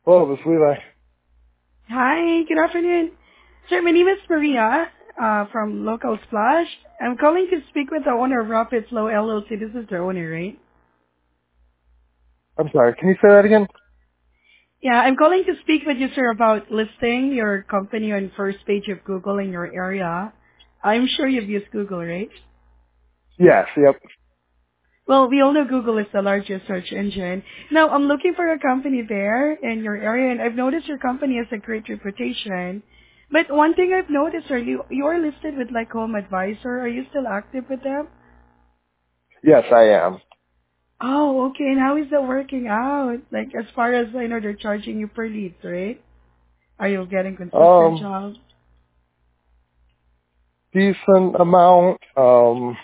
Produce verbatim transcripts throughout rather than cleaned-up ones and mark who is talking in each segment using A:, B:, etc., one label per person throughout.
A: Hello, this is Levi.
B: Hi, good afternoon. Sir, my name is Maria uh, from Local Splash. I'm calling to speak with the owner of Rapid Flow L L C. This is the owner, right?
A: I'm sorry, can you say that again?
B: Yeah, I'm calling to speak with you, sir, about listing your company on first page of Google in your area. I'm sure you've used Google, right?
A: Yes, yep.
B: Well, we all know Google is the largest search engine. Now, I'm looking for a company there in your area, and I've noticed your company has a great reputation. But one thing I've noticed, sir, you, you're listed with like Home Advisor. Are you still active with them?
A: Yes, I am.
B: Oh, okay. And how is that working out? Like, as far as I know, they're charging you per lead, right? Are you getting consistent
A: Um,
B: jobs?
A: decent amount. Um,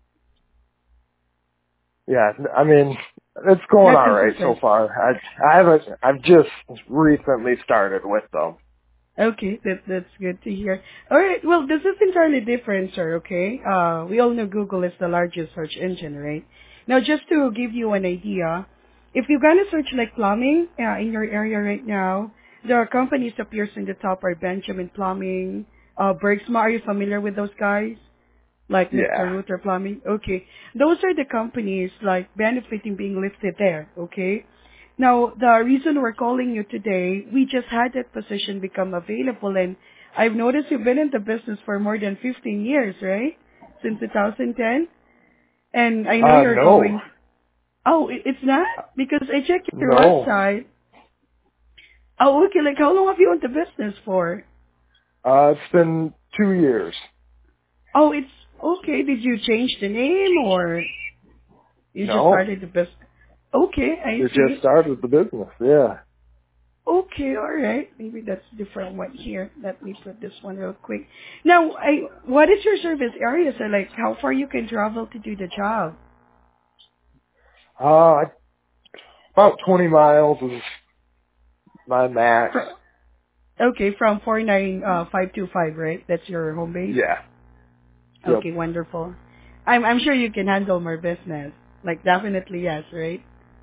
A: yeah, I mean, it's going
B: Not
A: alright so
B: consistent.
A: far. I, I haven't, I've just recently started with them.
B: Okay, that that's good to hear. All right, well, this is entirely different, sir. Okay, uh, we all know Google is the largest search engine, right? Now, just to give you an idea, if you're gonna search like plumbing uh, in your area right now, there are companies appears in the top are Benjamin Plumbing, uh, Bergsma. Are you familiar with those guys? Like Mister
A: Yeah.
B: Router Plumbing. Okay. Those are the companies like benefiting being listed there. Okay. Now, the reason we're calling you today, we just had that position become available, and I've noticed you've been in the business for more than fifteen years, right? Since two thousand ten. And I know
A: Uh,
B: you're
A: no.
B: going, oh, it- it's not? Because I checked your
A: No.
B: website. Oh, okay. Like, how long have you owned the business for?
A: Uh, it's been two years.
B: Oh, it's okay. Did you change the name or you just
A: No.
B: started the business? Okay, I
A: It just
B: see.
A: started the business, yeah.
B: Okay, all right. Maybe that's different one here. Let me put this one real quick. Now, I what is your service area? So, like, how far you can travel to do the job?
A: Uh, about twenty miles is my max.
B: Fro- okay, from four nine uh five two five, right? That's your home base.
A: Yeah. Yep.
B: Okay, wonderful. I'm I'm sure you can handle more business. Like, definitely yes, right?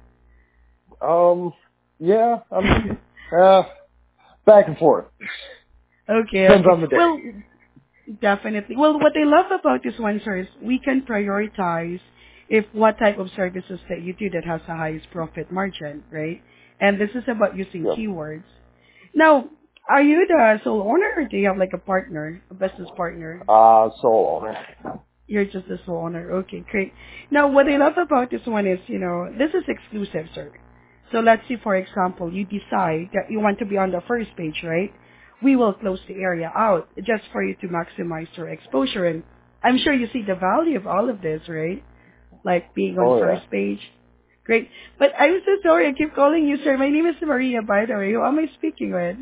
A: Um, yeah, I'm, uh, back and forth.
B: okay,
A: Depends
B: okay.
A: on the day.
B: Well, definitely. Well, what I love about this one, sir, is we can prioritize if what type of services that you do that has the highest profit margin, right? And this is about using
A: Yep.
B: keywords. Now, are you the sole owner or do you have like a partner, a business partner?
A: Uh, sole owner.
B: You're just the sole owner. Okay, great. Now, what I love about this one is, you know, this is exclusive, sir. So let's say, for example, you decide that you want to be on the first page, right? We will close the area out just for you to maximize your exposure. And I'm sure you see the value of all of this, right? Like being on
A: Oh yeah.
B: first page. Great. But I'm so sorry. I keep calling you, sir. My name is Maria, by the way. Who am I speaking with?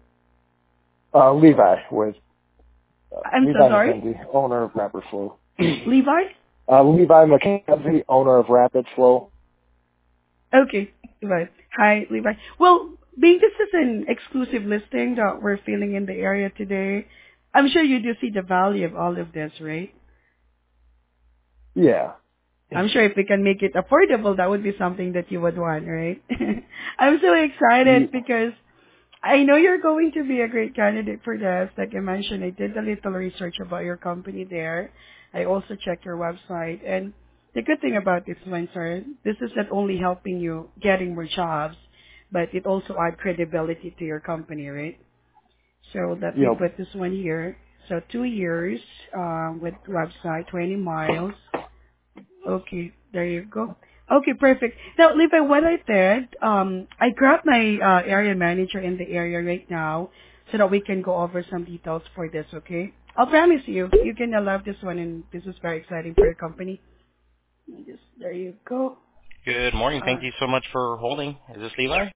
A: Uh, Levi with, uh,
B: I'm so
A: Levi
B: sorry.
A: McKenzie, owner of Rapid Flow.
B: Levi?
A: uh, Levi McKenzie, owner of Rapid Flow.
B: Okay, Levi. Hi, Levi. Well, being this is an exclusive listing that we're filling in the area today, I'm sure you do see the value of all of this, right?
A: Yeah.
B: I'm sure if we can make it affordable, that would be something that you would want, right? I'm so
A: Ye-
B: excited because I know you're going to be a great candidate for this. Like I mentioned, I did a little research about your company there. I also checked your website. And the good thing about this one, sir, this is not only helping you getting more jobs, but it also adds credibility to your company, right? So let me
A: Yep.
B: put this one here. So two years uh, with website, twenty miles. Okay, there you go. Okay, perfect. Now, Levi, what I did, um, I grabbed my uh, area manager in the area right now so that we can go over some details for this, okay? I'll promise you, you're going to love this one, and this is very exciting for your company. Just, there you go.
C: Good morning.
B: Uh,
C: Thank you so much for holding. Is this Levi?